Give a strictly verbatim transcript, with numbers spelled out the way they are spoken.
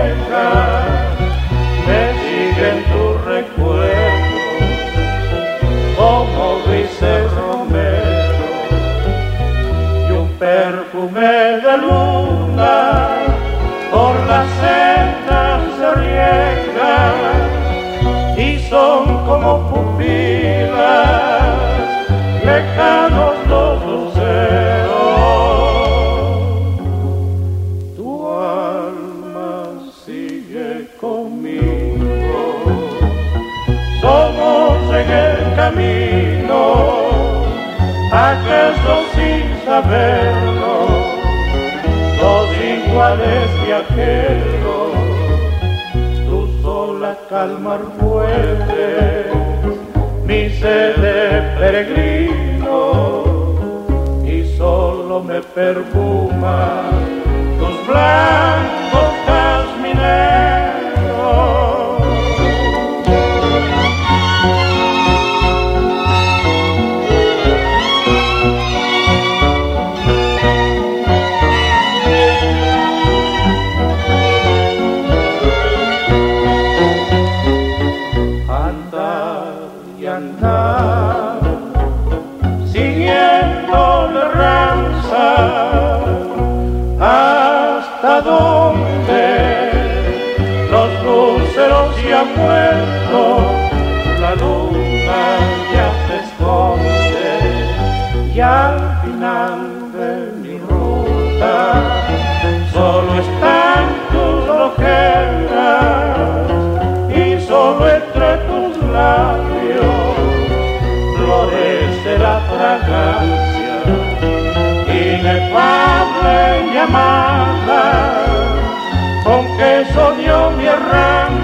vieja, me siguen tus recuerdos, como dice Romero, y un perfume de luna por las sendas se riega, y son como pupilas lejanos los luceros. Tu alma sigue conmigo, somos en el camino, acaso sin saberlo, dos iguales viajeros. Tú sola calmar puedes mi sed de peregrino, y solo me perfuma tus blancos jazmineros. Andar siguiendo la ranza, hasta donde los luceros se han muerto, la luna ya se esconde, y al final de mi ruta solo están tus ojeras, y solo entre tus labios florece la fragancia inefable llamada con que soñó mi errante